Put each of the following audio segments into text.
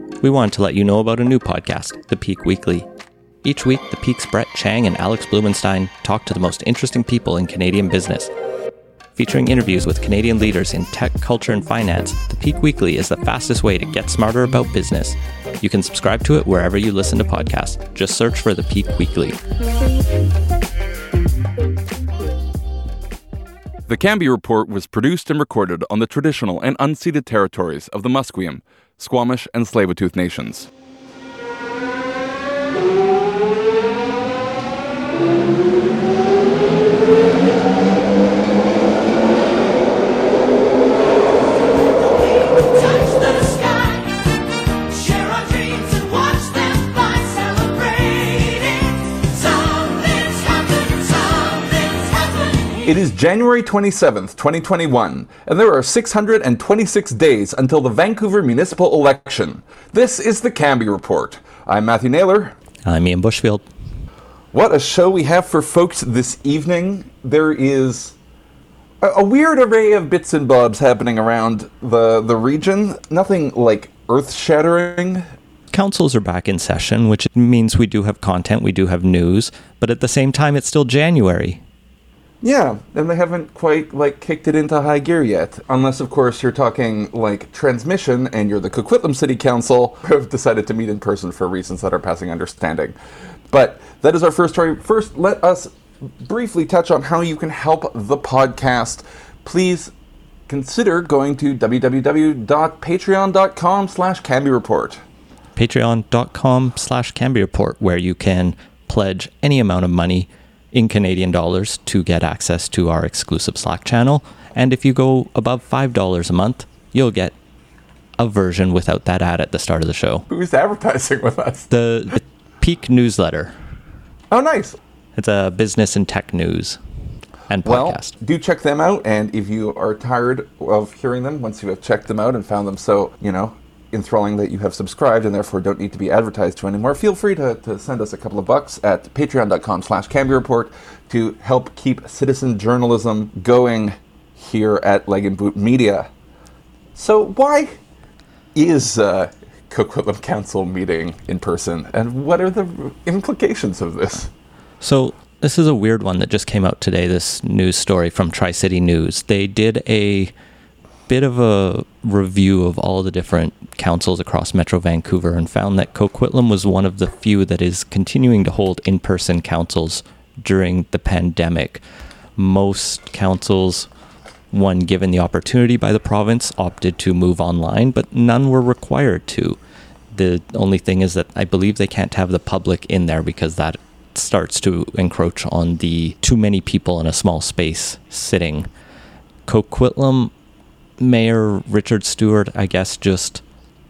We wanted to let you know about a new podcast, The Peak Weekly. Each week, The Peak's Brett Chang and Alex Blumenstein talk to the most interesting people in Canadian business. Featuring interviews with Canadian leaders in tech, culture, and finance, The Peak Weekly is the fastest way to get smarter about business. You can subscribe to it wherever you listen to podcasts. Just search for The Peak Weekly. The Cambie Report was produced and recorded on the traditional and unceded territories of the Musqueam, Squamish, and Tsleil-Waututh nations. It is January 27th, 2021, and there are 626 days until the Vancouver municipal election. This is the Cambie Report. I'm Matthew Naylor. I'm Ian Bushfield. What a show we have for folks this evening. There is a weird array of bits and bobs happening around the region. Nothing like earth-shattering. Councils are back in session, which means we do have content, we do have news, but at the same time, it's still January. Yeah, and they haven't quite, kicked it into high gear yet. Unless, of course, you're talking, transmission, and you're the Coquitlam City Council, who have decided to meet in person for reasons that are passing understanding. But that is our first story. First, let us briefly touch on how you can help the podcast. Please consider going to www.patreon.com/Cambie Report. Patreon.com/Cambie Report, where you can pledge any amount of money in Canadian dollars to get access to our exclusive Slack channel. And if you go above $5 a month, you'll get a version without that ad at the start of the show. Who's advertising with us? The Peak newsletter. Oh, nice. It's a business and tech news and podcast. Well, do check them out. And if you are tired of hearing them, once you have checked them out and found them so, enthralling that you have subscribed and therefore don't need to be advertised to anymore, feel free to send us a couple of bucks at patreon.com/Cambie Report to help keep citizen journalism going here at Leg and Boot Media. So why is Coquitlam Council meeting in person, and what are the implications of this? So this is a weird one that just came out today, this news story from Tri-City News. They did a bit of a review of all the different councils across Metro Vancouver and found that Coquitlam was one of the few that is continuing to hold in-person councils during the pandemic. Most councils, when given the opportunity by the province, opted to move online, but none were required to. The only thing is that I believe they can't have the public in there because that starts to encroach on the too many people in a small space sitting. Coquitlam Mayor Richard Stewart, I guess, just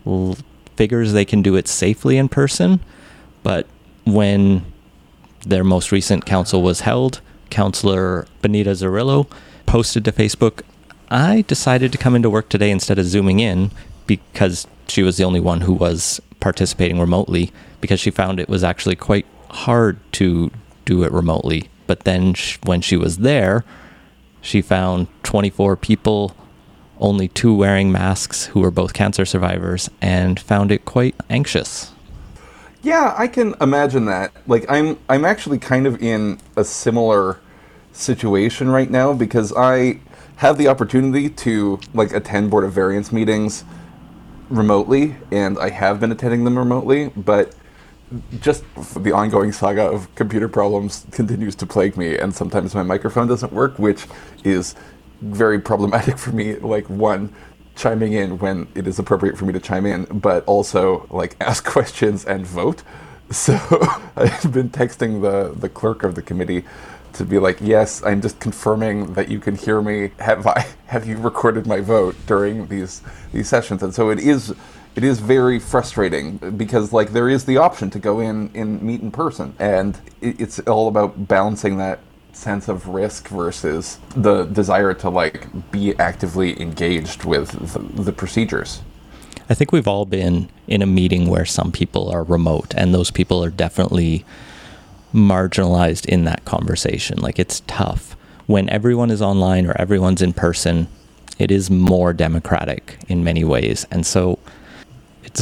figures they can do it safely in person. But when their most recent council was held, Councillor Benita Zarillo posted to Facebook, "I decided to come into work today instead of Zooming in," because she was the only one who was participating remotely, because she found it was actually quite hard to do it remotely. But then when she was there, she found 24 people, only 2 wearing masks, who were both cancer survivors, and found it quite anxious. Yeah, I can imagine that. I'm actually kind of in a similar situation right now because I have the opportunity to attend Board of Variance meetings remotely, and I have been attending them remotely, but just the ongoing saga of computer problems continues to plague me, and sometimes my microphone doesn't work, which is very problematic for me, one, chiming in when it is appropriate for me to chime in, but also, ask questions and vote. So I've been texting the clerk of the committee to be yes, I'm just confirming that you can hear me. Have you recorded my vote during these sessions? And so it is very frustrating because there is the option to go in and meet in person, and it's all about balancing that sense of risk versus the desire to be actively engaged with the procedures. I think we've all been in a meeting where some people are remote, and those people are definitely marginalized in that conversation. It's tough when everyone is online or everyone's in person. It is more democratic in many ways, and so it's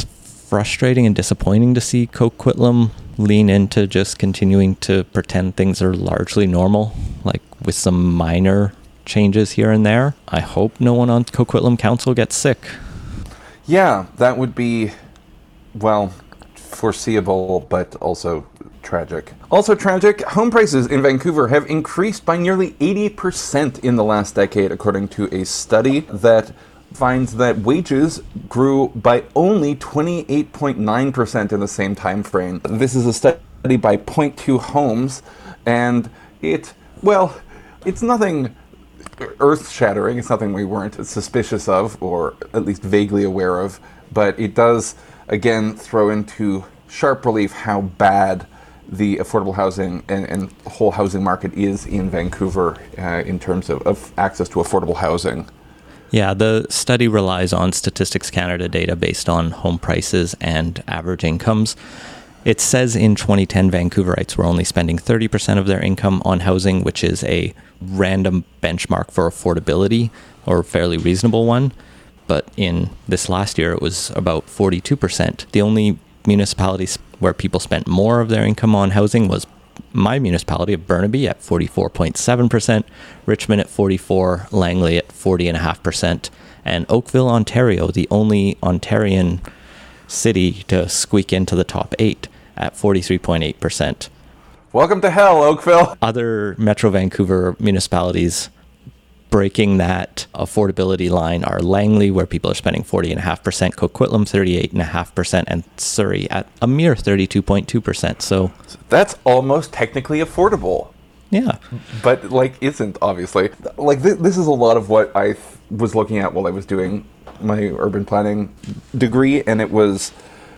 frustrating and disappointing to see Coquitlam lean into just continuing to pretend things are largely normal, like with some minor changes here and there. I hope no one on Coquitlam Council gets sick. Yeah, that would be, well, foreseeable, but also tragic. Also tragic, home prices in Vancouver have increased by nearly 80% in the last decade, according to a study that finds that wages grew by only 28.9% in the same time frame. This is a study by Point Two Homes, and it's nothing earth-shattering. It's nothing we weren't suspicious of, or at least vaguely aware of, but it does, again, throw into sharp relief how bad the affordable housing and whole housing market is in Vancouver in terms of access to affordable housing. Yeah, the study relies on Statistics Canada data based on home prices and average incomes. It says in 2010, Vancouverites were only spending 30% of their income on housing, which is a random benchmark for affordability, or a fairly reasonable one. But in this last year, it was about 42%. The only municipalities where people spent more of their income on housing was my municipality of Burnaby at 44.7%, Richmond at 44%, Langley at 40.5%, and Oakville, Ontario, the only Ontarian city to squeak into the top 8 at 43.8%. Welcome to hell, Oakville. Other Metro Vancouver municipalities breaking that affordability line are Langley, where people are spending 40.5%, Coquitlam 38.5%, and Surrey at a mere 32.2%. So that's almost technically affordable. Yeah. But, isn't, obviously. This is a lot of what I was looking at while I was doing my urban planning degree, and it was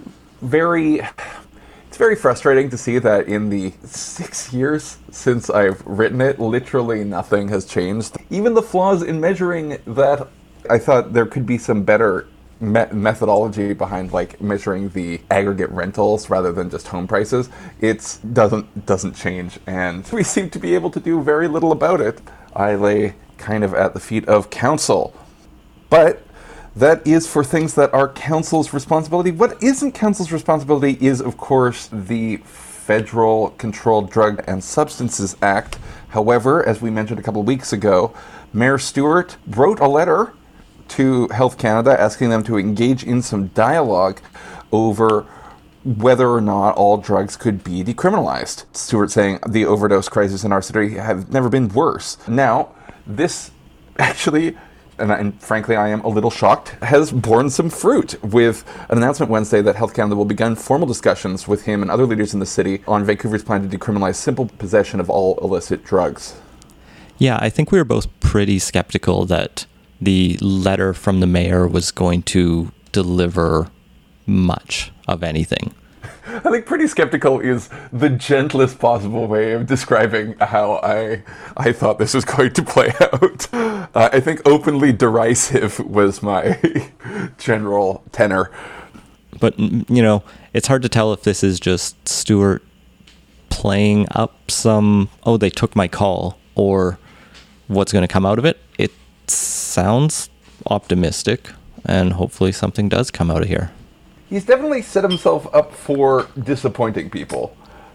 it's very frustrating to see that in the 6 years since I've written it, literally nothing has changed. Even the flaws in measuring that, I thought there could be some better methodology behind measuring the aggregate rentals rather than just home prices. It doesn't change, and we seem to be able to do very little about it. I lay kind of at the feet of council. But that is for things that are council's responsibility. What isn't council's responsibility is, of course, the Federal Controlled Drug and Substances Act. However, as we mentioned a couple of weeks ago, Mayor Stewart wrote a letter to Health Canada asking them to engage in some dialogue over whether or not all drugs could be decriminalized. Stewart saying the overdose crisis in our city have never been worse. Now, this actually, and frankly I am a little shocked, has borne some fruit with an announcement Wednesday that Health Canada will begin formal discussions with him and other leaders in the city on Vancouver's plan to decriminalize simple possession of all illicit drugs. Yeah, I think we were both pretty skeptical that the letter from the mayor was going to deliver much of anything. I think pretty skeptical is the gentlest possible way of describing how I thought this was going to play out. I think openly derisive was my general tenor. But, it's hard to tell if this is just Stewart playing up some, they took my call, or what's going to come out of it. It sounds optimistic, and hopefully something does come out of here. He's definitely set himself up for disappointing people.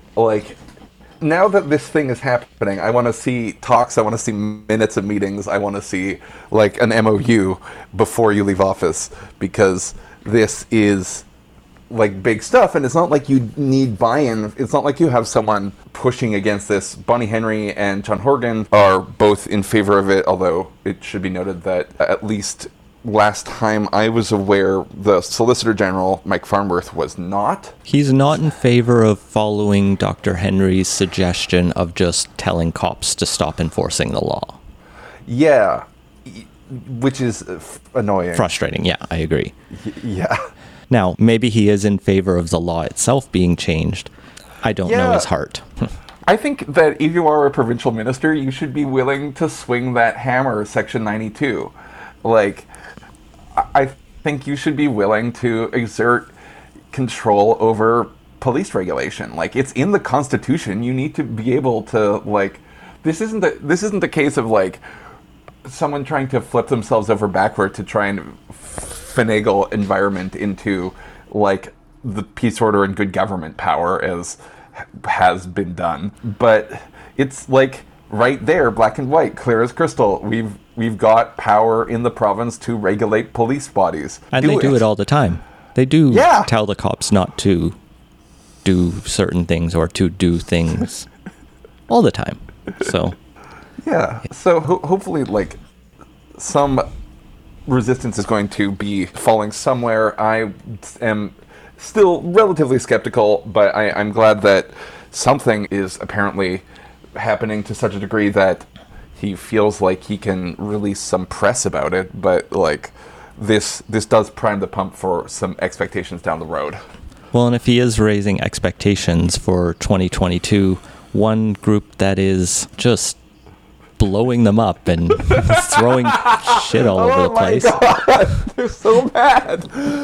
Now that this thing is happening, I want to see talks, I want to see minutes of meetings, I want to see, an MOU before you leave office, because this is, big stuff, and it's not like you need buy-in. It's not like you have someone pushing against this. Bonnie Henry and John Horgan are both in favor of it, although it should be noted that at least last time I was aware, the Solicitor General, Mike Farnworth, was not. He's not in favor of following Dr. Henry's suggestion of just telling cops to stop enforcing the law. Yeah, which is annoying. Frustrating, yeah, I agree. Yeah. Now, maybe he is in favor of the law itself being changed. I don't know his heart. I think that if you are a provincial minister, you should be willing to swing that hammer, Section 92. I think you should be willing to exert control over police regulation. It's in the Constitution. You need to be able to, this isn't the case of, someone trying to flip themselves over backward to try and finagle environment into, the peace order and good government power as has been done. But it's like right there, black and white, clear as crystal. We've got power in the province to regulate police bodies. And they do it all the time. They do tell the cops not to do certain things or to do things all the time. So yeah. So hopefully, like, some resistance is going to be falling somewhere. I am still relatively skeptical, but I'm glad that something is apparently happening to such a degree that he feels like he can release some press about it. But like, this does prime the pump for some expectations down the road. Well, and if he is raising expectations for 2022, one group that is just blowing them up and throwing shit all over the place. God, they're so bad.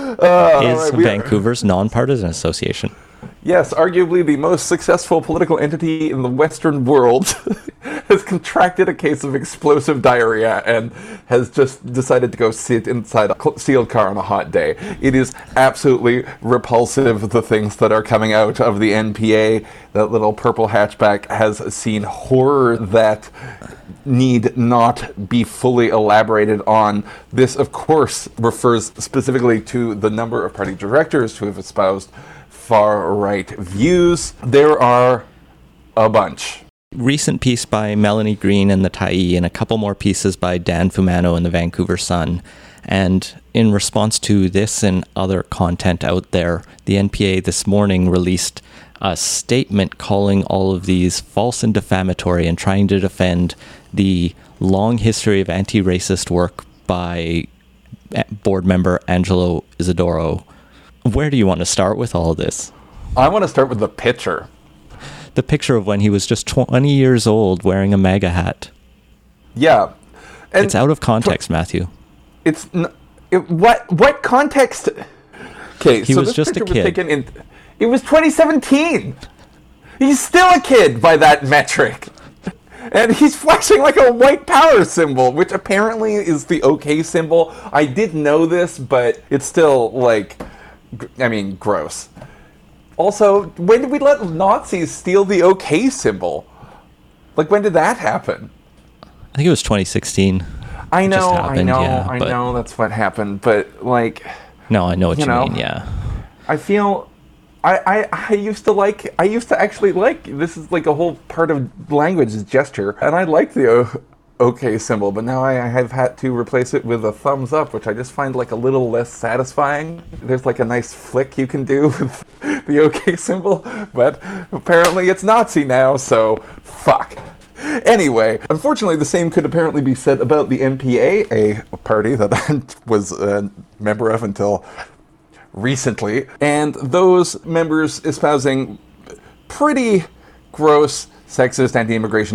Is Vancouver's Nonpartisan Association. Yes, arguably the most successful political entity in the Western world has contracted a case of explosive diarrhea and has just decided to go sit inside a sealed car on a hot day. It is absolutely repulsive, the things that are coming out of the NPA. That little purple hatchback has seen horror that need not be fully elaborated on. This, of course, refers specifically to the number of party directors who have espoused far-right views. There are a bunch. Recent piece by Melanie Green in the Tyee and a couple more pieces by Dan Fumano in the Vancouver Sun. And in response to this and other content out there, the NPA this morning released a statement calling all of these false and defamatory and trying to defend the long history of anti-racist work by board member Angelo Isidoro. Where do you want to start with all of this? I want to start with the picture. The picture of when he was just 20 years old wearing a MAGA hat. Yeah. And it's out of context, Matthew. What context? Okay, he so was this just a picture kid. Was taken it was 2017. He's still a kid by that metric. And he's flashing like a white power symbol, which apparently is the OK symbol. I did know this, but it's still, like, I mean, gross. Also, when did we let Nazis steal the OK symbol? Like, when did that happen? I think it was 2016. I know, that's what happened, but, like... No, I know what you mean, yeah. I feel... I used to actually like, this is like a whole part of language is gesture, and I like the OK symbol, but now I have had to replace it with a thumbs up, which I just find like a little less satisfying. There's like a nice flick you can do with the OK symbol, but apparently it's Nazi now, so fuck. Anyway, unfortunately, the same could apparently be said about the NPA, a party that I was a member of until recently, and those members espousing pretty gross, sexist, anti-immigration,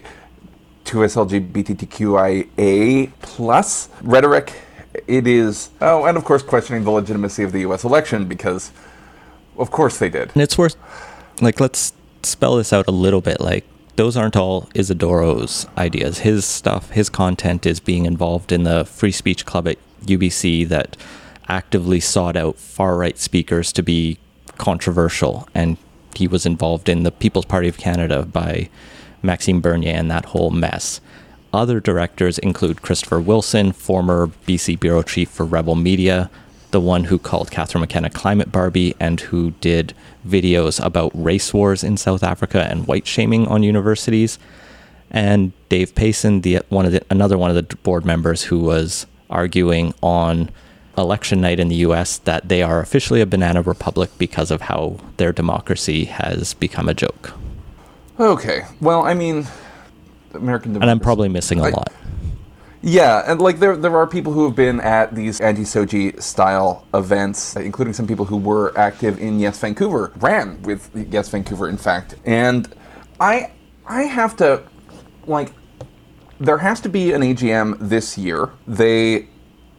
anti-2S LGBTQIA plus rhetoric. It is, and of course questioning the legitimacy of the U.S. election, because of course they did. And it's worth, like, let's spell this out a little bit, like, those aren't all Isidoro's ideas. His stuff, his content is being involved in the Free Speech Club at UBC that actively sought out far-right speakers to be controversial, and he was involved in the People's Party of Canada by Maxime Bernier and that whole mess. Other directors include Christopher Wilson, former BC Bureau Chief for Rebel Media, the one who called Catherine McKenna Climate Barbie and who did videos about race wars in South Africa and white shaming on universities, and Dave Payson, another one of the board members who was arguing on election night in the US that they are officially a banana republic because of how their democracy has become a joke. Okay, well, I mean, American democracy... And I'm probably missing a lot. Yeah, and like there are people who have been at these anti-Soji style events, including some people who were active in Yes Vancouver, ran with Yes Vancouver, in fact. And I have to, like, there has to be an AGM this year. They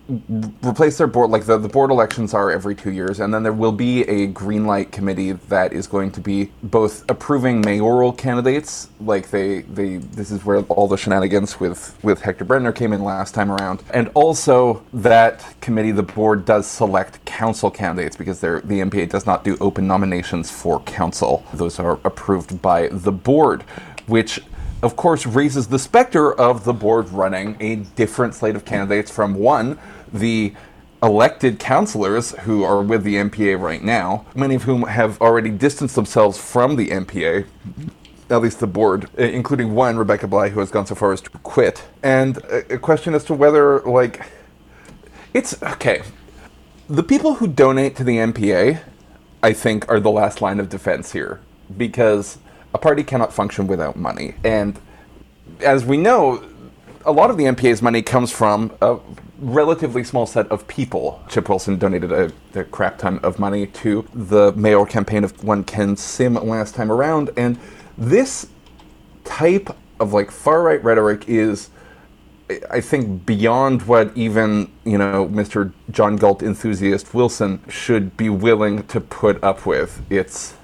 replace their board. Like the board elections are every 2 years, and then there will be a green light committee that is going to be both approving mayoral candidates, like this is where all the shenanigans with Hector Brenner came in last time around, and also that committee, the board does select council candidates because the MPA does not do open nominations for council. Those are approved by the board, which of course raises the specter of the board running a different slate of candidates from the elected councillors who are with the MPA right now, many of whom have already distanced themselves from the MPA, at least the board, including one, Rebecca Bly, who has gone so far as to quit. And a question as to whether, it's, okay, the people who donate to the MPA, I think, are the last line of defense here, because a party cannot function without money. And as we know, a lot of the MPA's money comes from a relatively small set of people. Chip Wilson donated a crap ton of money to the mayoral campaign of one Ken Sim last time around. And this type of far-right rhetoric is, I think, beyond what even, Mr. John Galt enthusiast Wilson should be willing to put up with. It's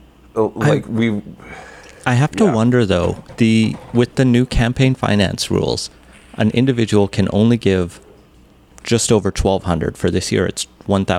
I have to wonder though, with the new campaign finance rules, an individual can only give just over $1,200 for this year. It's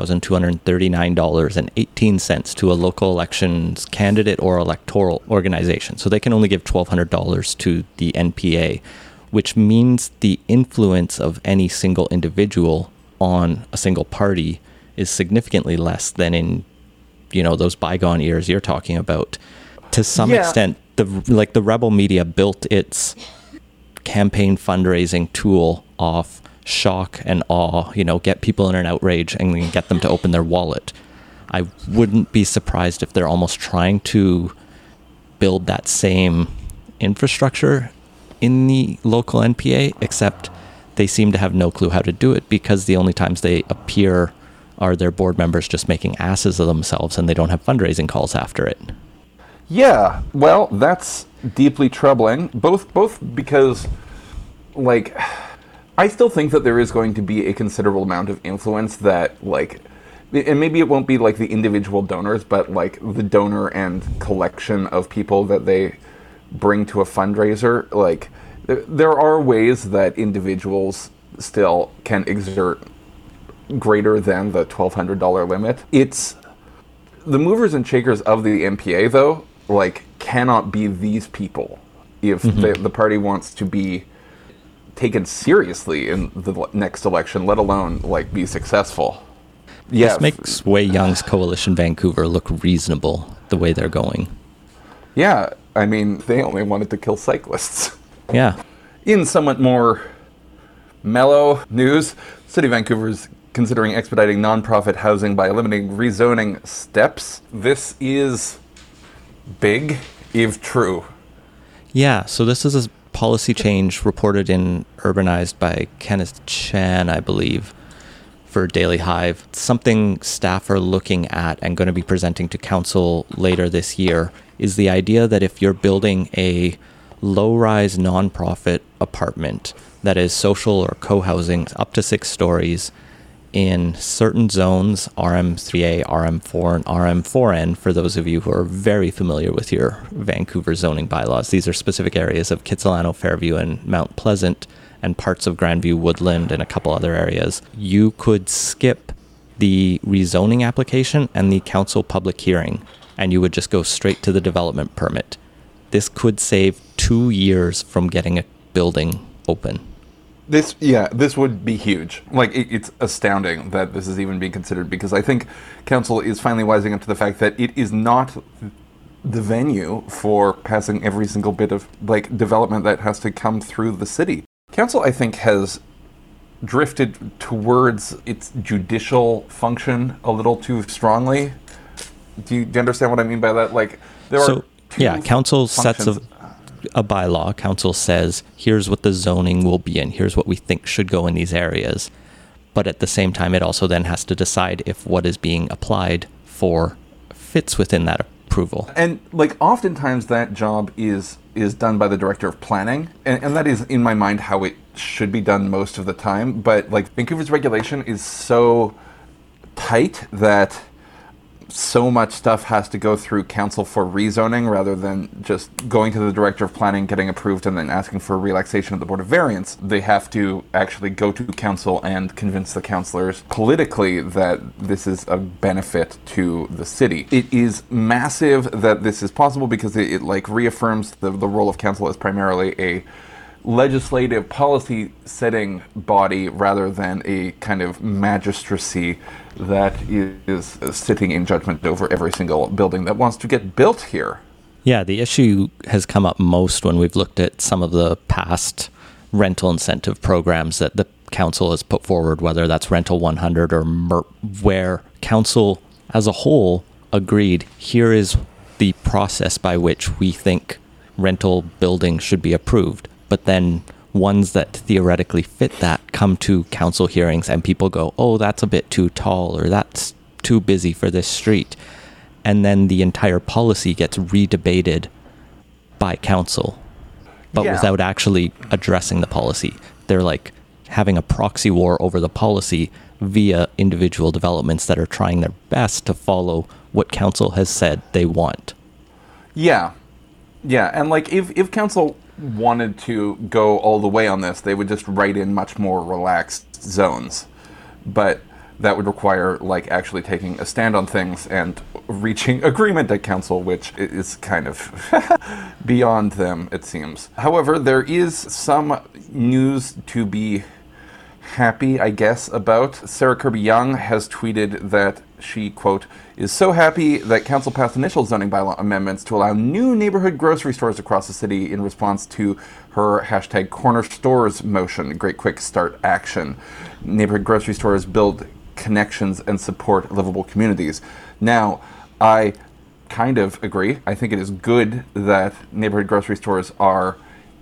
$1,239.18 to a local elections candidate or electoral organization. So they can only give $1,200 to the NPA, which means the influence of any single individual on a single party is significantly less than in those bygone years you're talking about. To some extent, the Rebel Media built its campaign fundraising tool off shock and awe, get people in an outrage and then get them to open their wallet. I wouldn't be surprised if they're almost trying to build that same infrastructure in the local NPA, except they seem to have no clue how to do it because the only times they appear are their board members just making asses of themselves and they don't have fundraising calls after it. Yeah, well, that's deeply troubling, both because, I still think that there is going to be a considerable amount of influence that, and maybe it won't be the individual donors, but the donor and collection of people that they bring to a fundraiser. There are ways that individuals still can exert greater than the $1,200 limit. It's the movers and shakers of the MPA, though, cannot be these people if the party wants to be taken seriously in the next election, let alone be successful. This makes Wei Young's Coalition Vancouver look reasonable the way they're going. Yeah, I mean, they only wanted to kill cyclists. Yeah. In somewhat more mellow news, City of Vancouver is considering expediting nonprofit housing by eliminating rezoning steps. This is big, if true. Yeah, so this is a policy change reported in Urbanized by Kenneth Chan, I believe, for Daily Hive. Something staff are looking at and going to be presenting to council later this year is the idea that if you're building a low-rise nonprofit apartment that is social or co-housing up to 6 stories in certain zones, RM3A, RM4, and RM4N, for those of you who are very familiar with your Vancouver zoning bylaws. These are specific areas of Kitsilano, Fairview, and Mount Pleasant, and parts of Grandview, Woodland, and a couple other areas. You could skip the rezoning application and the council public hearing, and you would just go straight to the development permit. This could save 2 years from getting a building open. This would be huge. It's astounding that this is even being considered, because I think council is finally wising up to the fact that it is not the venue for passing every single bit of development that has to come through the city. Council, I think, has drifted towards its judicial function a little too strongly. Do you understand what I mean by that? Council sets a bylaw. Council says, here's what the zoning will be in, here's what we think should go in these areas. But at the same time, it also then has to decide if what is being applied for fits within that approval. And oftentimes that job is done by the director of planning, and that is, in my mind, how it should be done most of the time, but like Vancouver's regulation is so tight that so much stuff has to go through council for rezoning rather than just going to the director of planning, getting approved, and then asking for relaxation of the Board of Variance. They have to actually go to council and convince the councillors politically that this is a benefit to the city. It is massive that this is possible because it like reaffirms the role of council as primarily a legislative policy setting body rather than a kind of magistracy that is sitting in judgment over every single building that wants to get built here. Yeah, the issue has come up most when we've looked at some of the past rental incentive programs that the council has put forward, whether that's Rental 100 or MERP, where council as a whole agreed, here is the process by which we think rental buildings should be approved. But then ones that theoretically fit that come to council hearings and people go, oh, that's a bit too tall or that's too busy for this street. And then the entire policy gets redebated by council, but without actually addressing the policy. They're like having a proxy war over the policy via individual developments that are trying their best to follow what council has said they want. Yeah. Yeah, and like if council wanted to go all the way on this, they would just write in much more relaxed zones. But that would require like actually taking a stand on things and reaching agreement at council, which is kind of beyond them, it seems. However, there is some news to be happy, I guess, about. Sarah Kirby-Young has tweeted that she, quote, is so happy that council passed initial zoning bylaw amendments to allow new neighborhood grocery stores across the city in response to her hashtag corner stores motion, great quick start action. Neighborhood grocery stores build connections and support livable communities. Now, I kind of agree. I think it is good that neighborhood grocery stores are,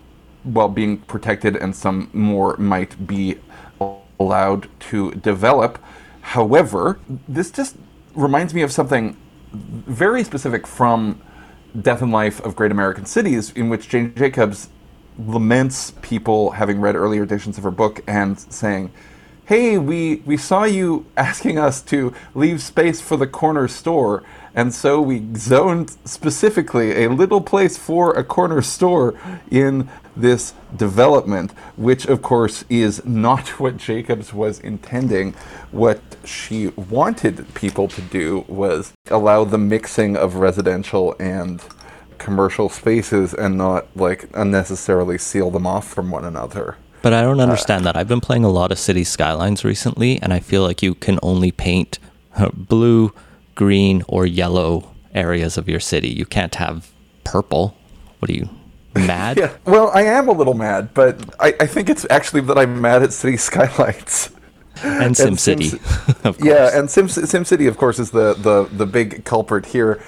well, being protected and some more might be allowed to develop. However, this just reminds me of something very specific from Death and Life of Great American Cities, in which Jane Jacobs laments people having read earlier editions of her book and saying, hey, we saw you asking us to leave space for the corner store, and so we zoned specifically a little place for a corner store in this development, which of course is not what Jacobs was intending. What she wanted people to do was allow the mixing of residential and commercial spaces and not like unnecessarily seal them off from one another. But I don't understand that. I've been playing a lot of City Skylines recently, and I feel like you can only paint blue, green, or yellow areas of your city. You can't have purple. What are you, mad? Yeah. Well, I am a little mad, but I think it's actually that I'm mad at City Skylines. And SimCity, of course. Yeah, and SimCity, of course, is the big culprit here.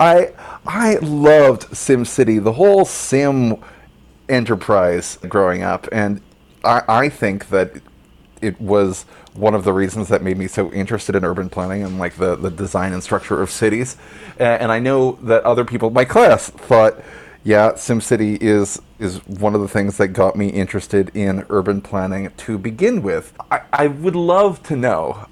I loved SimCity, the whole Sim enterprise growing up, and I think that it was one of the reasons that made me so interested in urban planning and like the design and structure of cities. And I know that other people in my class thought, yeah, SimCity is one of the things that got me interested in urban planning to begin with. I would love to know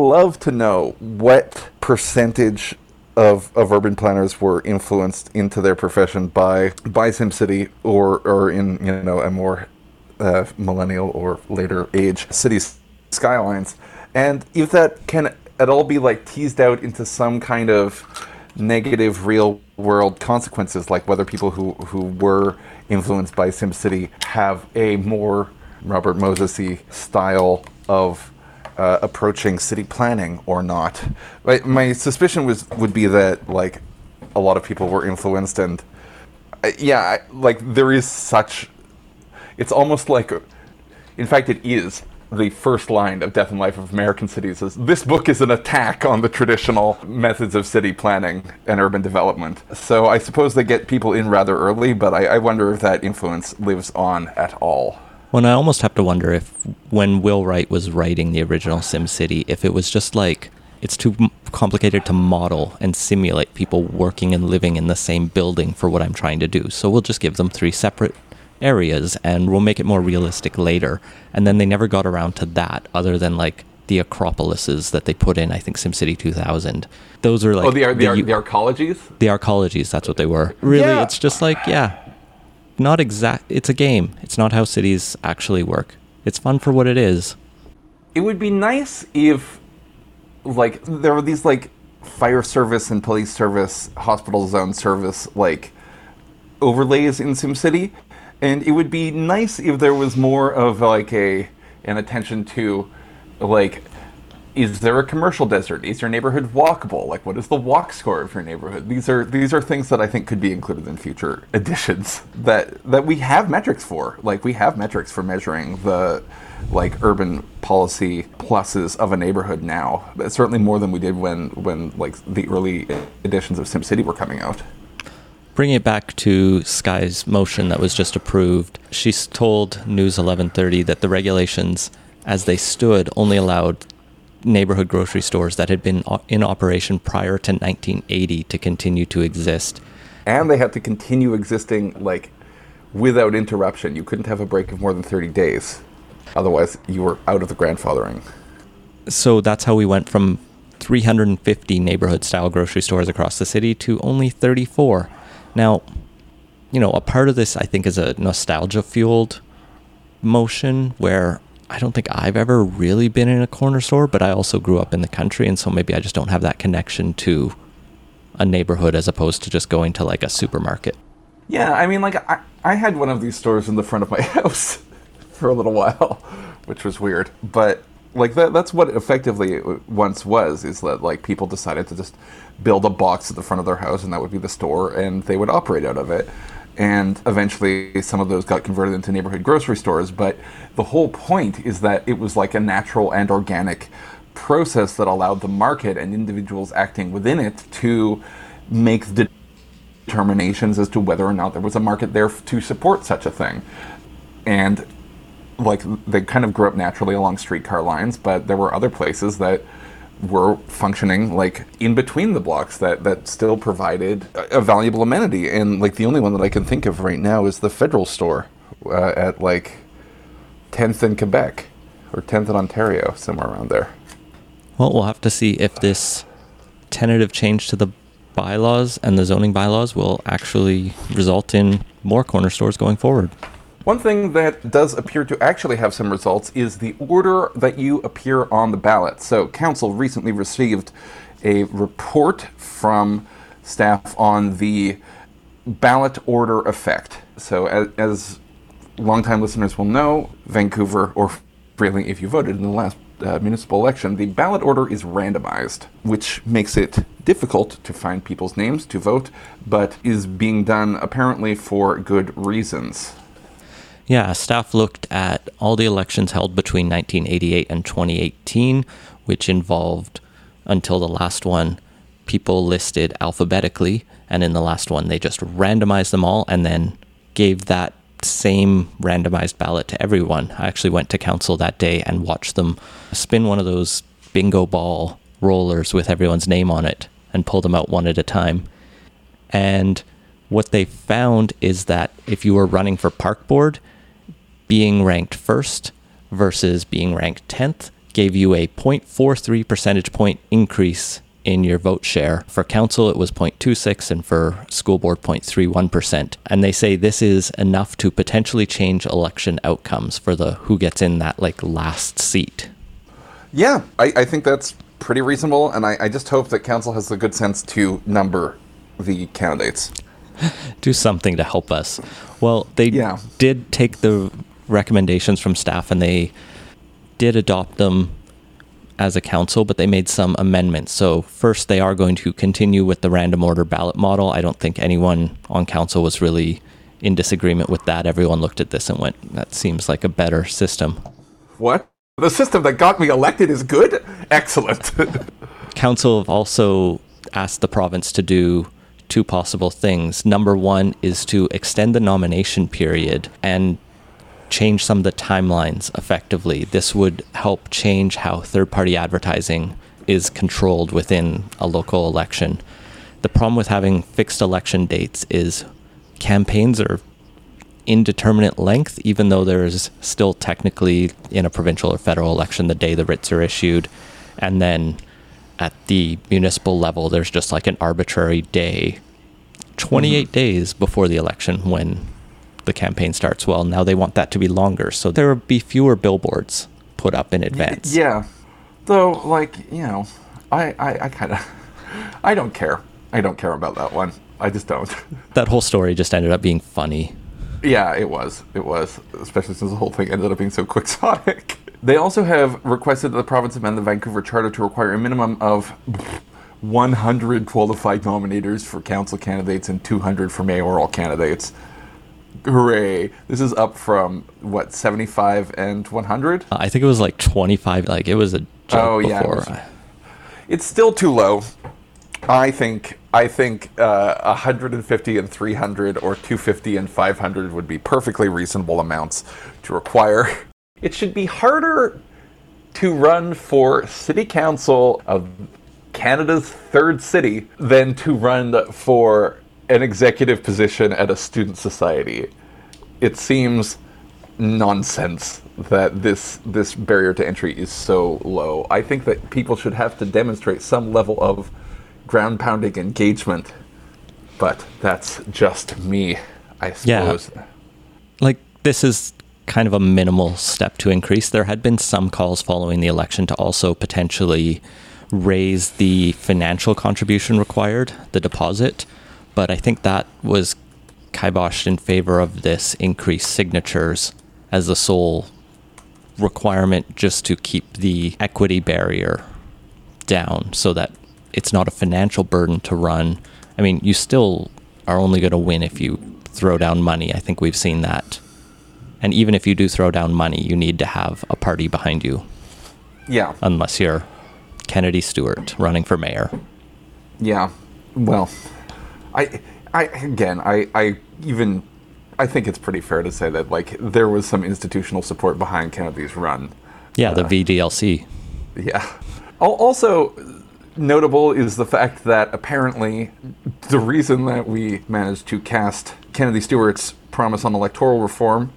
what percentage of urban planners were influenced into their profession by SimCity or in a more millennial or later age Cities Skylines, and if that can at all be like teased out into some kind of negative real world consequences, like whether people who were influenced by SimCity have a more Robert Moses-y style of approaching city planning or not. My suspicion would be that like a lot of people were influenced, and there is such. It's almost like, in fact, it is the first line of Death and Life of American Cities is, this book is an attack on the traditional methods of city planning and urban development. So I suppose they get people in rather early, but I wonder if that influence lives on at all. Well, I almost have to wonder if when Will Wright was writing the original SimCity, if it was just like, it's too complicated to model and simulate people working and living in the same building for what I'm trying to do. So we'll just give them 3 separate areas, and we'll make it more realistic later. And then they never got around to that, other than like the Acropolises that they put in, I think, SimCity 2000. Those are like... the arcologies? The arcologies, that's what they were. Really, Yeah. It's just like, not exact. It's a game. It's not how cities actually work. It's fun for what it is. It would be nice if, like, there were these, like, fire service and police service, hospital zone service, like, overlays in SimCity. And it would be nice if there was more of, like, an attention to, like, is there a commercial desert? Is your neighborhood walkable? Like, what is the walk score of your neighborhood? These are things that I think could be included in future editions that we have metrics for. Like, we have metrics for measuring the, like, urban policy pluses of a neighborhood now. But certainly more than we did when like the early editions of SimCity were coming out. Bringing it back to Sky's motion that was just approved, she's told News 1130 that the regulations, as they stood, only allowed neighborhood grocery stores that had been in operation prior to 1980 to continue to exist. And they had to continue existing, like, without interruption. You couldn't have a break of more than 30 days. Otherwise, you were out of the grandfathering. So that's how we went from 350 neighborhood-style grocery stores across the city to only 34. Now, a part of this, I think, is a nostalgia-fueled motion where I don't think I've ever really been in a corner store, but I also grew up in the country, and so maybe I just don't have that connection to a neighborhood as opposed to just going to, like, a supermarket. Yeah, I mean, like, I had one of these stores in the front of my house for a little while, which was weird. But, like, that's what it effectively once was, is that, like, people decided to just build a box at the front of their house, and that would be the store, and they would operate out of it. And eventually some of those got converted into neighborhood grocery stores. But the whole point is that it was like a natural and organic process that allowed the market and individuals acting within it to make the determinations as to whether or not there was a market there to support such a thing. And, like, they kind of grew up naturally along streetcar lines, but there were other places that were functioning, like, in between the blocks that still provided a valuable amenity. And, like, the only one that I can think of right now is the Federal store at, like, 10th in Quebec or 10th in Ontario, somewhere around there. Well, we'll have to see if this tentative change to the bylaws and the zoning bylaws will actually result in more corner stores going forward. One thing that does appear to actually have some results is the order that you appear on the ballot. So Council recently received a report from staff on the ballot order effect. So as longtime listeners will know, Vancouver, or really if you voted in the last municipal election, the ballot order is randomized, which makes it difficult to find people's names to vote, but is being done apparently for good reasons. Yeah, staff looked at all the elections held between 1988 and 2018, which involved, until the last one, people listed alphabetically, and in the last one they just randomized them all and then gave that same randomized ballot to everyone. I actually went to council that day and watched them spin one of those bingo ball rollers with everyone's name on it and pull them out one at a time. And what they found is that if you were running for park board, being ranked first versus being ranked 10th gave you a 0.43 percentage point increase in your vote share. For council, it was 0.26, and for school board, 0.31%. And they say this is enough to potentially change election outcomes for the who gets in that, like, last seat. Yeah, I think that's pretty reasonable, and I just hope that council has the good sense to number the candidates. Do something to help us. Well, they did take the recommendations from staff and they did adopt them as a council, but they made some amendments. So first, they are going to continue with the random order ballot model. I don't think anyone on council was really in disagreement with that. Everyone looked at this and went, that seems like a better system. What? The system that got me elected is good? Excellent. Council have also asked the province to do two possible things. Number one is to extend the nomination period and change some of the timelines effectively. This would help change how third-party advertising is controlled within a local election. The problem with having fixed election dates is campaigns are indeterminate length, even though there's still technically in a provincial or federal election the day the writs are issued. And then at the municipal level, there's just like an arbitrary day, 28 days before the election when the campaign starts. Well, now they want that to be longer, so there will be fewer billboards put up in advance. Yeah. Though, like, you know, I kind of, I don't care. I don't care about that one. I just don't. That whole story just ended up being funny. Yeah, it was. It was. Especially since the whole thing ended up being so quixotic. They also have requested that the province amend the Vancouver Charter to require a minimum of 100 qualified nominators for council candidates and 200 for mayoral candidates. Hooray. This is up from, what, 75 and 100? I think it was like 25. Like, it was a joke before. It's still too low. I think 150 and 300 or 250 and 500 would be perfectly reasonable amounts to require. It should be harder to run for city council of Canada's third city than to run for an executive position at a student society. It seems nonsense that this barrier to entry is so low. I think that people should have to demonstrate some level of ground-pounding engagement, but that's just me, I suppose. Yeah. Like, this is kind of a minimal step to increase. There had been some calls following the election to also potentially raise the financial contribution required, the deposit, but I think that was kiboshed in favor of this increased signatures as the sole requirement, just to keep the equity barrier down so that it's not a financial burden to run. I mean, you still are only going to win if you throw down money. I think we've seen that. And even if you do throw down money, you need to have a party behind you. Yeah. Unless you're Kennedy Stewart running for mayor. Yeah. Well, I think it's pretty fair to say that, like, there was some institutional support behind Kennedy's run. Yeah, the VDLC. Yeah. Also notable is the fact that apparently the reason that we managed to cast Kennedy Stewart's promise on electoral reform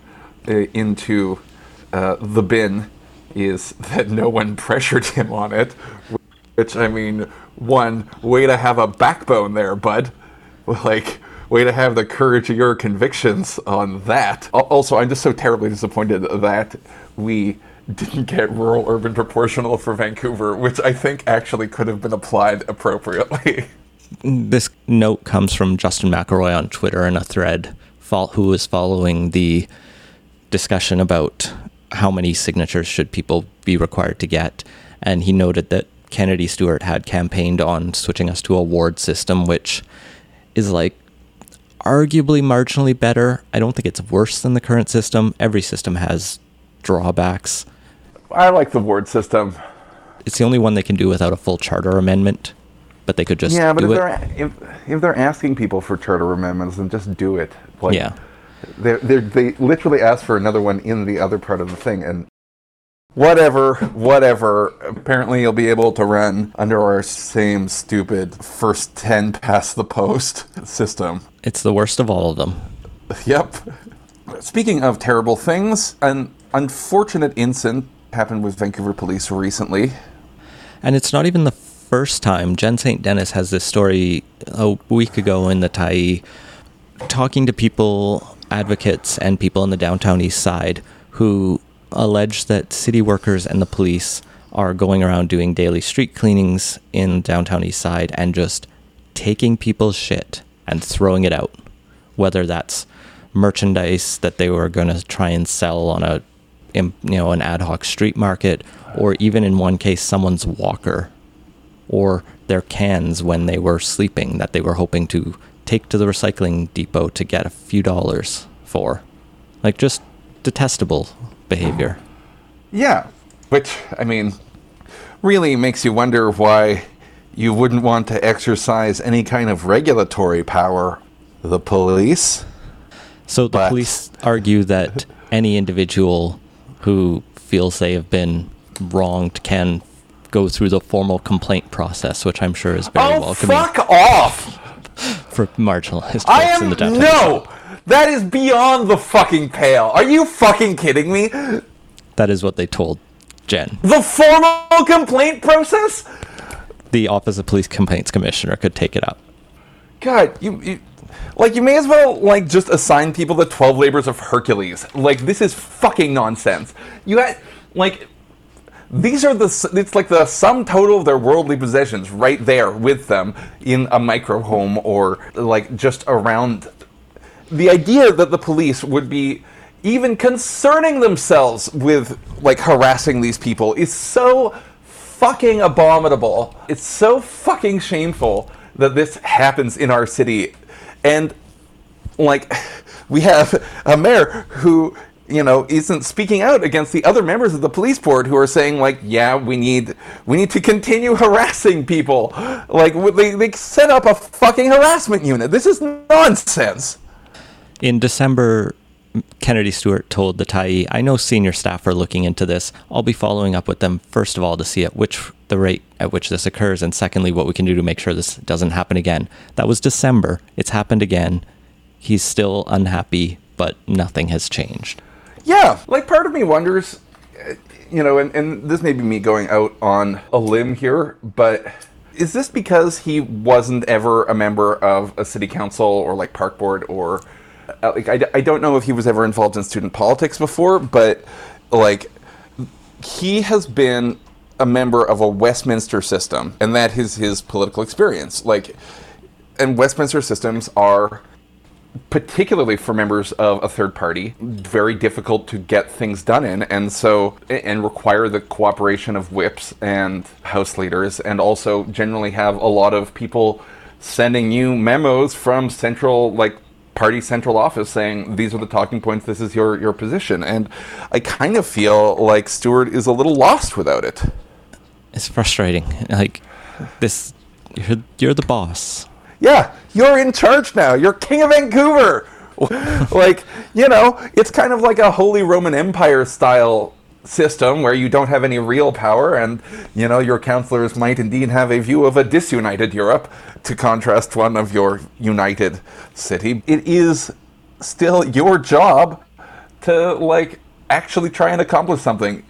into the bin is that no one pressured him on it. Which, I mean, one, way to have a backbone there, bud. Like, way to have the courage of your convictions on that. Also, I'm just so terribly disappointed that we didn't get rural-urban proportional for Vancouver, which I think actually could have been applied appropriately. This note comes from Justin McElroy on Twitter in a thread who was following the discussion about how many signatures should people be required to get. And he noted that Kennedy Stewart had campaigned on switching us to a ward system, which is like arguably marginally better. I don't think it's worse than the current system. Every system has drawbacks. I like the ward system. It's the only one they can do without a full charter amendment, but they could just do it. If they're asking people for charter amendments, then just do it. Like, yeah. They literally asked for another one in the other part of the thing, and whatever. Apparently you'll be able to run under our same stupid first 10 past the post system. It's the worst of all of them. Yep. Speaking of terrible things, an unfortunate incident happened with Vancouver police recently. And it's not even the first time. Jen St. Dennis has this story a week ago in the Tyee, talking to people, advocates, and people in the downtown east side who allege that city workers and the police are going around doing daily street cleanings in downtown east side and just taking people's shit and throwing it out, whether that's merchandise that they were going to try and sell on an ad hoc street market, or even in one case someone's walker or their cans when they were sleeping that they were hoping to take to the recycling depot to get a few dollars for. Like, just detestable behavior. Yeah, which, I mean, really makes you wonder why you wouldn't want to exercise any kind of regulatory power. The police. So the police argue that any individual who feels they have been wronged can go through the formal complaint process, which I'm sure is very welcoming. Oh, fuck off! For marginalized folks in the downtown. No! That is beyond the fucking pale. Are you fucking kidding me? That is what they told Jen. The formal complaint process? The Office of Police Complaints Commissioner could take it up. God, you may as well, like, just assign people the 12 labors of Hercules. Like, this is fucking nonsense. You had, like, it's like the sum total of their worldly possessions right there with them in a micro home or, like, just around. The idea that the police would be even concerning themselves with, like, harassing these people is so fucking abominable. It's so fucking shameful that this happens in our city. And, like, we have a mayor who, isn't speaking out against the other members of the police board who are saying, like, yeah, we need to continue harassing people. Like, they set up a fucking harassment unit. This is nonsense. In December, Kennedy Stewart told the Tyee, I know senior staff are looking into this. I'll be following up with them, first of all, to see the rate at which this occurs, and secondly, what we can do to make sure this doesn't happen again. That was December. It's happened again. He's still unhappy, but nothing has changed. Yeah, like, part of me wonders, and this may be me going out on a limb here, but is this because he wasn't ever a member of a city council or, like, park board or... I don't know if he was ever involved in student politics before, but, like, he has been a member of a Westminster system, and that is his political experience. Like, and Westminster systems are, particularly for members of a third party, very difficult to get things done in, and require the cooperation of whips and house leaders, and also generally have a lot of people sending you memos from party central office saying, these are the talking points, this is your position. And I kind of feel like Stewart is a little lost without it. It's frustrating. Like, you're the boss. Yeah, you're in charge now. You're king of Vancouver. Like, it's kind of like a Holy Roman Empire style system where you don't have any real power, and your councillors might indeed have a view of a disunited Europe to contrast one of your united city. It is still your job to, like, actually try and accomplish something.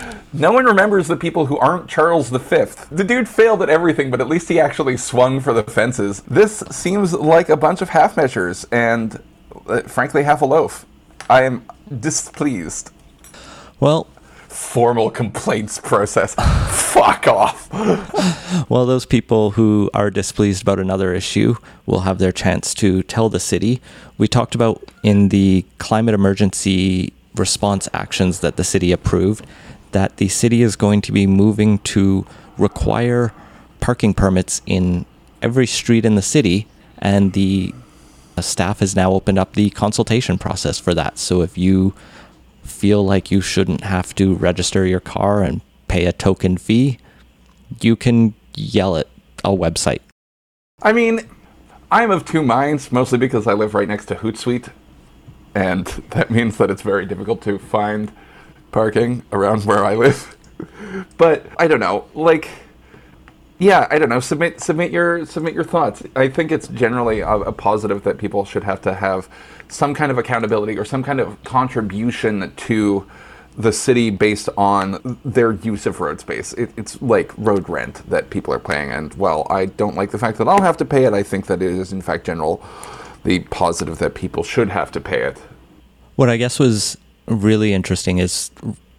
No one remembers the people who aren't Charles V. The dude failed at everything, but at least he actually swung for the fences. This seems like a bunch of half measures and, frankly, half a loaf. I am displeased. Well, formal complaints process. Fuck off. Well, those people who are displeased about another issue will have their chance to tell the city. We talked about in the climate emergency response actions that the city approved that the city is going to be moving to require parking permits in every street in the city, and the staff has now opened up the consultation process for that. So if you feel like you shouldn't have to register your car and pay a token fee, you can yell at a website. I mean, I'm of two minds, mostly because I live right next to Hootsuite, and that means that it's very difficult to find parking around where I live. But I don't know, like, yeah, I don't know. Submit your thoughts. I think it's generally a positive that people should have to have some kind of accountability or some kind of contribution to the city based on their use of road space. It's like road rent that people are paying, and while I don't like the fact that I'll have to pay it, I think that it is in fact the positive that people should have to pay it. What I guess was really interesting is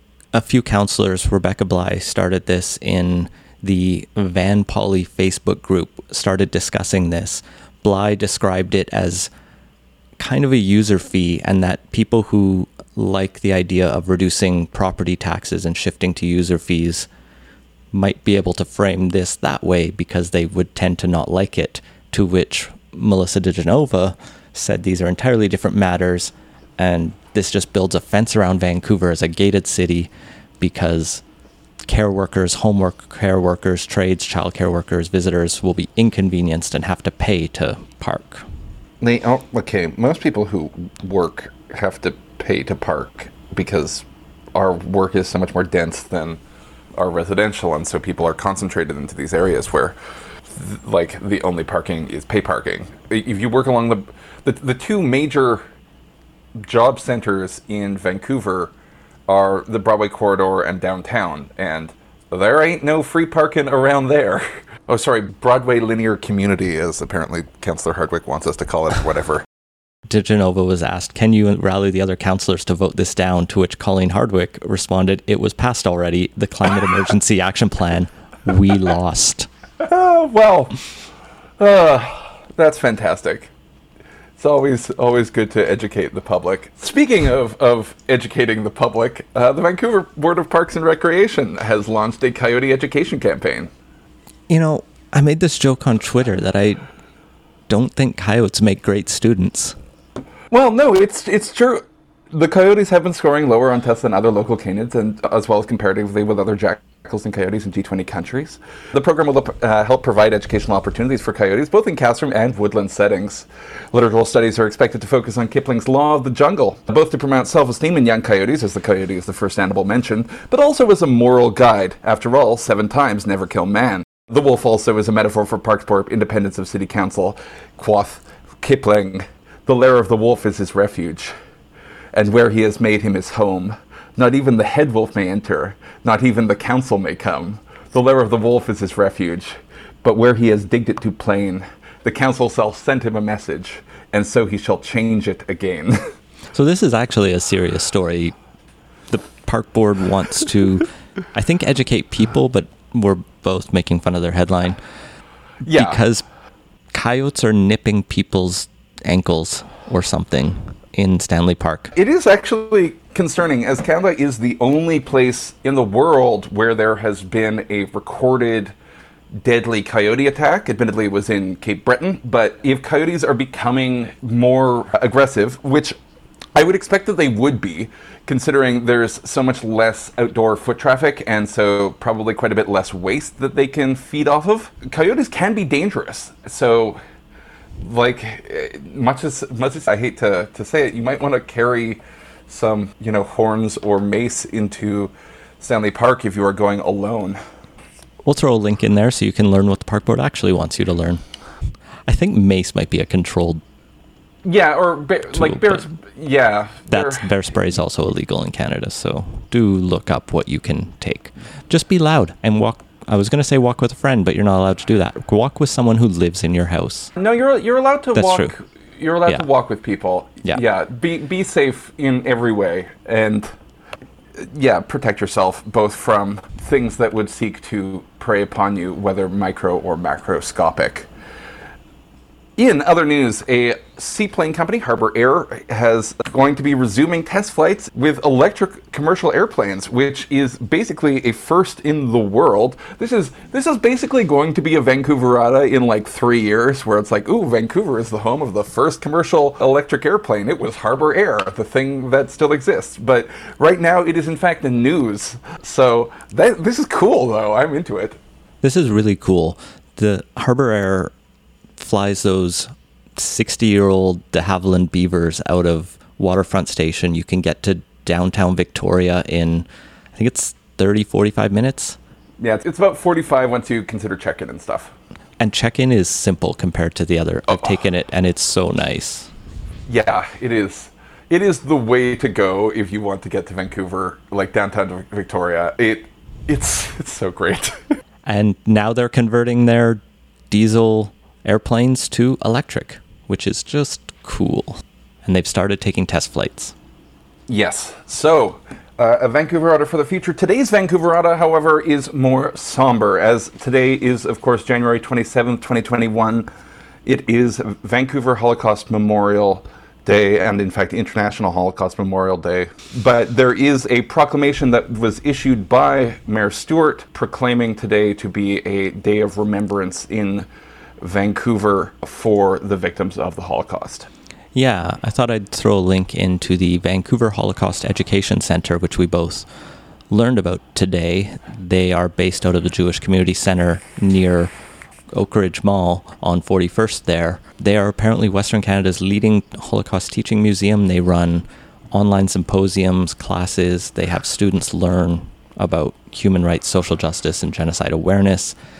a few councillors, Rebecca Bly started this in the Van Poly Facebook group, started discussing this. Bly described it as kind of a user fee, and that people who like the idea of reducing property taxes and shifting to user fees might be able to frame this that way because they would tend to not like it, to which Melissa DeGenova said these are entirely different matters, and this just builds a fence around Vancouver as a gated city because care workers, homework care workers, trades, childcare workers, visitors will be inconvenienced and have to pay to park. Okay, most people who work have to pay to park because our work is so much more dense than our residential, and so people are concentrated into these areas where like the only parking is pay parking. If you work along the two major job centers in Vancouver are the Broadway corridor and downtown, and there ain't no free parking around there. Oh, sorry, Broadway linear community, as apparently Councillor Hardwick wants us to call it, or whatever. diGenova was asked, can you rally the other councillors to vote this down? To which Colleen Hardwick responded, it was passed already. The Climate Emergency Action Plan. We lost. That's fantastic. It's always good to educate the public. Speaking of educating the public, the Vancouver Board of Parks and Recreation has launched a coyote education campaign. You know, I made this joke on Twitter that I don't think coyotes make great students. Well, no, it's true. The coyotes have been scoring lower on tests than other local canids, and as well as comparatively with other jackals and coyotes in G20 countries. The program will help provide educational opportunities for coyotes, both in classroom and woodland settings. Literature studies are expected to focus on Kipling's Law of the Jungle, both to promote self-esteem in young coyotes, as the coyote is the first animal mentioned, but also as a moral guide. After all, 7 times never kill man. The wolf also is a metaphor for Parkthorpe independence of city council. Quoth Kipling, the lair of the wolf is his refuge, and where he has made him his home. Not even the head wolf may enter, not even the council may come. The lair of the wolf is his refuge, but where he has digged it too plain, the council shall send him a message, and so he shall change it again. So this is actually a serious story. The park board wants to, I think, educate people, but we're both making fun of their headline. Yeah. Because coyotes are nipping people's ankles or something in Stanley Park. It is actually concerning, as Canada is the only place in the world where there has been a recorded deadly coyote attack. Admittedly, it was in Cape Breton, but if coyotes are becoming more aggressive, which I would expect that they would be, considering there's so much less outdoor foot traffic and so probably quite a bit less waste that they can feed off of, coyotes can be dangerous. So, like, much as I hate to say it, you might want to carry some, horns or mace into Stanley Park if you are going alone. We'll throw a link in there so you can learn what the park board actually wants you to learn. I think mace might be a controlled. Yeah, or bear spray is also illegal in Canada, so do look up what you can take. Just be loud and walk. I was going to say walk with a friend, but you're not allowed to do that. Walk with someone who lives in your house. No, you're allowed to That's walk. True. You're allowed to walk with people. Yeah. Be safe in every way, and protect yourself both from things that would seek to prey upon you, whether micro or macroscopic. In other news, a seaplane company, Harbour Air, is going to be resuming test flights with electric commercial airplanes, which is basically a first in the world. This is basically going to be a Vancouverata in like 3 years, where it's like, ooh, Vancouver is the home of the first commercial electric airplane. It was Harbour Air, the thing that still exists. But right now, it is in fact the news. So this is cool, though. I'm into it. This is really cool. The Harbour Air flies those 60-year-old de Havilland Beavers out of Waterfront Station. You can get to downtown Victoria in, I think it's 30, 45 minutes. Yeah, it's about 45 once you consider check-in and stuff. And check-in is simple compared to the other. I've taken it, and it's so nice. Yeah, it is. It is the way to go if you want to get to Vancouver, like downtown Victoria. It's so great. And now they're converting their diesel airplanes to electric, which is just cool. And they've started taking test flights. Yes. So, a Vancouverata for the future. Today's Vancouverata, however, is more somber, as today is, of course, January 27th, 2021. It is Vancouver Holocaust Memorial Day, and in fact, International Holocaust Memorial Day. But there is a proclamation that was issued by Mayor Stewart proclaiming today to be a day of remembrance in Vancouver for the victims of the Holocaust. Yeah, I thought I'd throw a link into the Vancouver Holocaust Education Center, which we both learned about today. They are based out of the Jewish Community Center near Oak Ridge Mall on 41st there. They are apparently Western Canada's leading Holocaust teaching museum. They run online symposiums, classes. They have students learn about human rights, social justice, and genocide awareness.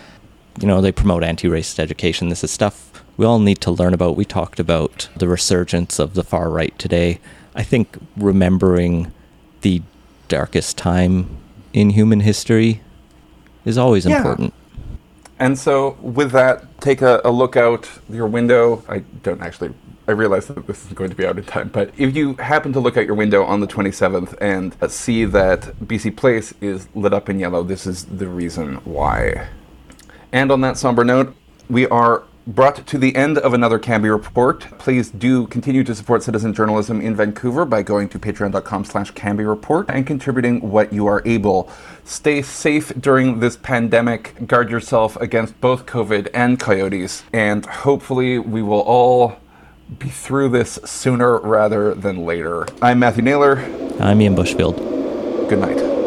they promote anti-racist education. This is stuff we all need to learn about. We talked about the resurgence of the far right today. I think remembering the darkest time in human history is always important. And so with that, take a look out your window. I realize that this isn't going to be out in time, but if you happen to look out your window on the 27th and see that BC Place is lit up in yellow, this is the reason why. And on that somber note, we are brought to the end of another Cambie Report. Please do continue to support citizen journalism in Vancouver by going to patreon.com/Cambie Report and contributing what you are able. Stay safe during this pandemic. Guard yourself against both COVID and coyotes. And hopefully we will all be through this sooner rather than later. I'm Matthew Naylor. I'm Ian Bushfield. Good night.